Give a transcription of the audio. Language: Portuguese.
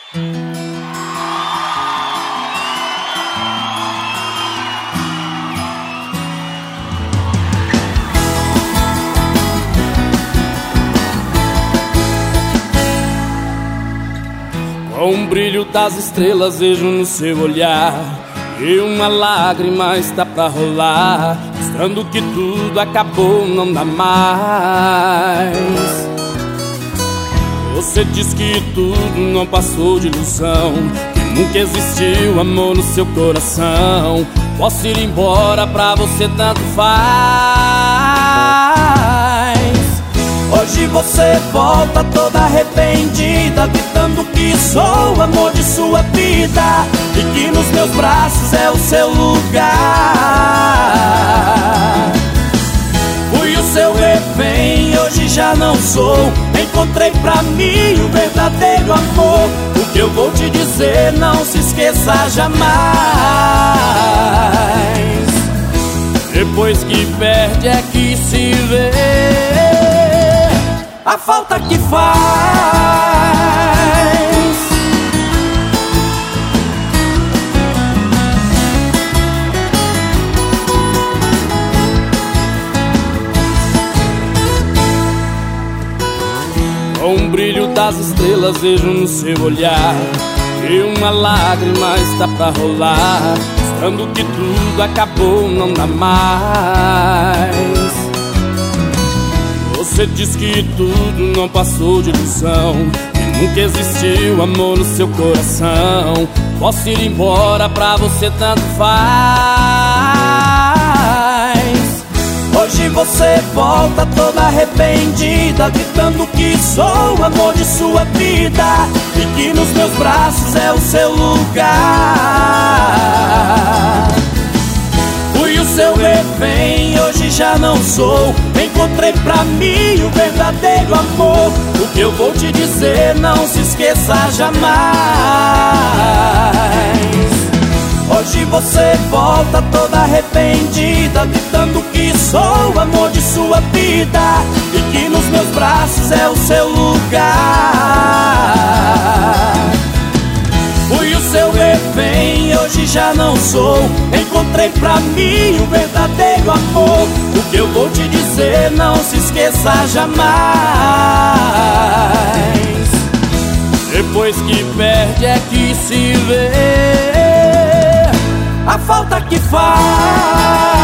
Com o brilho das estrelas vejo no seu olhar e uma lágrima está pra rolar, mostrando que tudo acabou, não dá mais. Você diz que tudo não passou de ilusão, que nunca existiu amor no seu coração. Posso ir embora, pra você tanto faz. Hoje você volta toda arrependida, gritando que sou o amor de sua vida e que nos meus braços é o seu lugar. Fui o seu refém, hoje já não sou. Encontrei pra mim o verdadeiro amor. O que eu vou te dizer, não se esqueça jamais. Depois que perde é que se vê a falta que faz. Com o brilho das estrelas vejo no seu olhar e uma lágrima está pra rolar, mostrando que tudo acabou, não dá mais. Você diz que tudo não passou de ilusão, que nunca existiu amor no seu coração. Posso ir embora, pra você tanto faz. Hoje você volta toda arrependida, gritando que sou o amor de sua vida e que nos meus braços é o seu lugar. Fui o seu refém, hoje já não sou. Encontrei pra mim o verdadeiro amor. O que eu vou te dizer, não se esqueça jamais. Hoje você volta toda arrependida, gritando que sou o amor de sua vida e que nos meus braços é o seu lugar. Fui o seu refém, hoje já não sou. Encontrei pra mim o verdadeiro amor. O que eu vou te dizer, não se esqueça jamais. Depois que perde é que se vê a falta que faz.